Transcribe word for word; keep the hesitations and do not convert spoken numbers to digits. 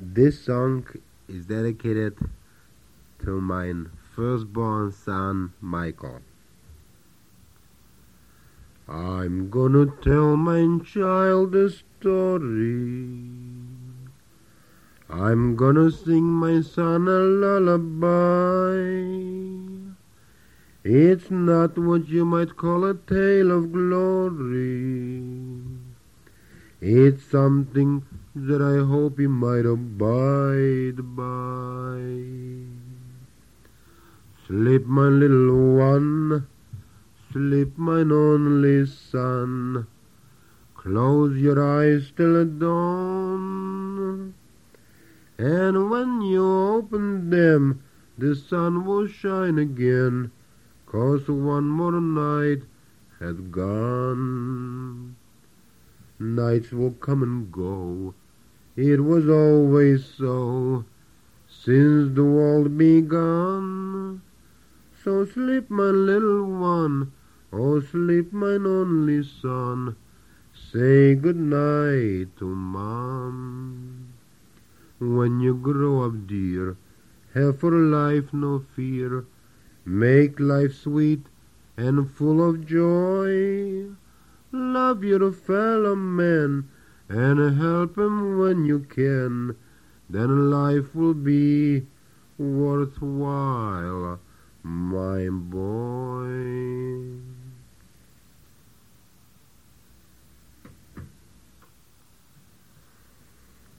This song is dedicated to my firstborn son, Michael. I'm gonna tell my child a story. I'm gonna sing my son a lullaby. It's not what you might call a tale of glory. It's something that I hope he might abide by. Sleep, my little one, sleep, mine only son. Close your eyes till at dawn, and when you open them, the sun will shine again, 'cause one more night had gone. Nights will come and go, it was always so, since the world begun. So sleep, my little one, oh sleep, mine only son. Say good night to Mom. When you grow up, dear, have for life no fear. Make life sweet and full of joy. Love your fellow man and help him when you can. Then life will be worthwhile, my boy.